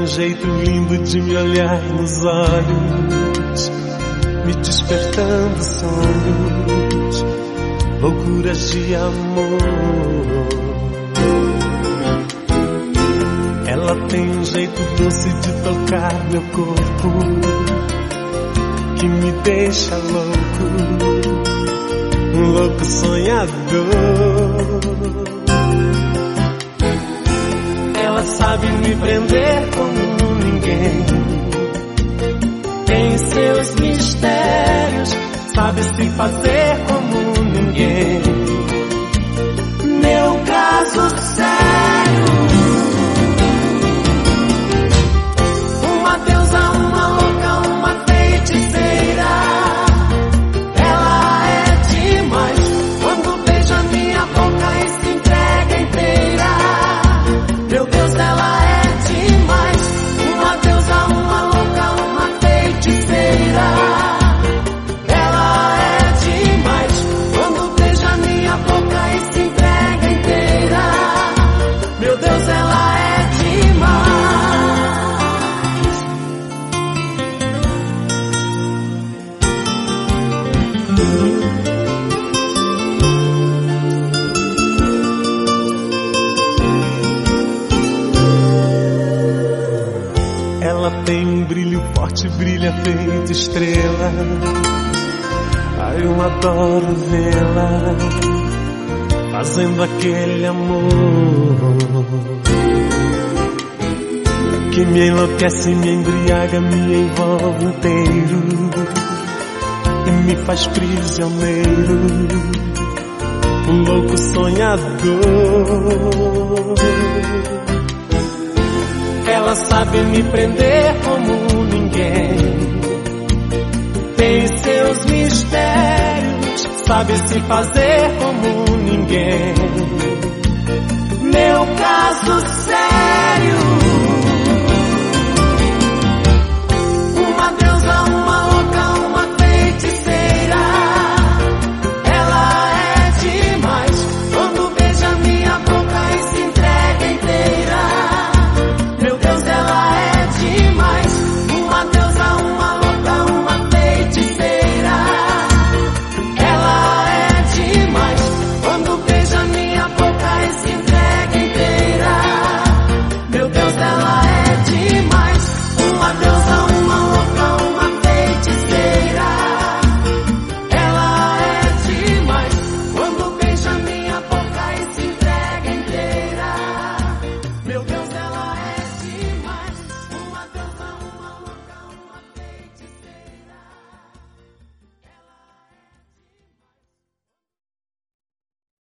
jeito lindo de me olhar nos olhos, me despertando sonhos, loucuras de amor. Ela tem um jeito doce de tocar meu corpo, que me deixa louco, um louco sonhador. Ela sabe me prender como ninguém, tem seus mistérios, sabe se fazer como ninguém. Meu caso sério, uma deusa, uma louca, uma feiticeira. Ela é demais, quando beija minha boca e se entrega inteira. Meu Deus, ela é demais, uma deusa, uma louca, uma feiticeira. Ela é demais, quando beija minha boca e se entrega inteira. Meu Deus, ela é demais. Ela tem um brilho forte, brilha feito estrela. Ai, eu adoro vê-la fazendo aquele amor que me enlouquece, me embriaga, me envolve inteiro e me faz prisioneiro, um louco sonhador. Ela sabe me prender como ninguém, tem seus mistérios, sabe se fazer como ninguém. Meu caso sério,